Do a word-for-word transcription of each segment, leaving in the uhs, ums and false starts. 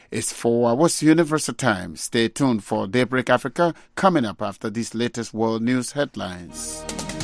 It's four hours Universal Time. Stay tuned for Daybreak Africa coming up after these latest world news headlines.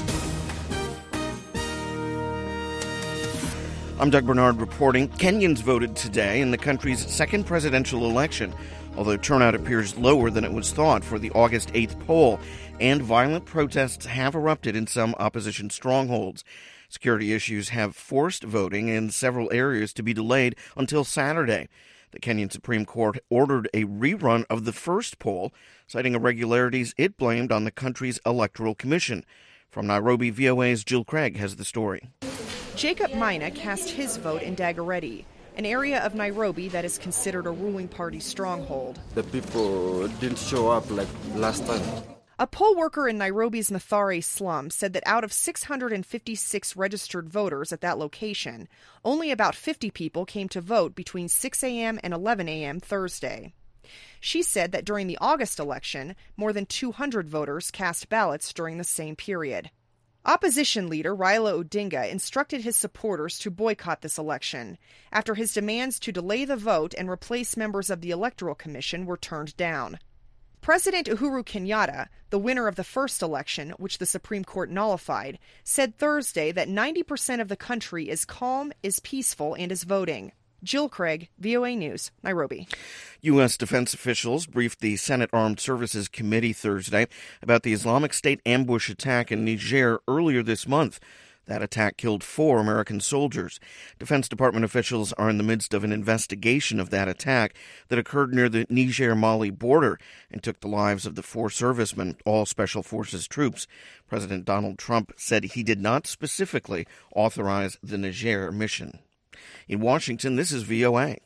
I'm Doug Bernard reporting. Kenyans voted today in the country's second presidential election, although turnout appears lower than it was thought for the August eighth poll, and violent protests have erupted in some opposition strongholds. Security issues have forced voting in several areas to be delayed until Saturday. The Kenyan Supreme Court ordered a rerun of the first poll, citing irregularities it blamed on the country's Electoral Commission. From Nairobi, V O A's Jill Craig has the story. Jacob Maina cast his vote in Dagoretti, an area of Nairobi that is considered a ruling party stronghold. The people didn't show up like last time. A poll worker in Nairobi's Mathare slum said that out of six hundred fifty-six registered voters at that location, only about fifty people came to vote between six a.m. and eleven a.m. Thursday. She said that during the August election, more than two hundred voters cast ballots during the same period. Opposition leader Raila Odinga instructed his supporters to boycott this election after his demands to delay the vote and replace members of the Electoral Commission were turned down. President Uhuru Kenyatta, the winner of the first election, which the Supreme Court nullified, said Thursday that ninety percent of the country is calm, is peaceful, and is voting. Jill Craig, V O A News, Nairobi. U S defense officials briefed the Senate Armed Services Committee Thursday about the Islamic State ambush attack in Niger earlier this month. That attack killed four American soldiers. Defense Department officials are in the midst of an investigation of that attack that occurred near the Niger-Mali border and took the lives of the four servicemen, all Special Forces troops. President Donald Trump said he did not specifically authorize the Niger mission. In Washington, this is V O A.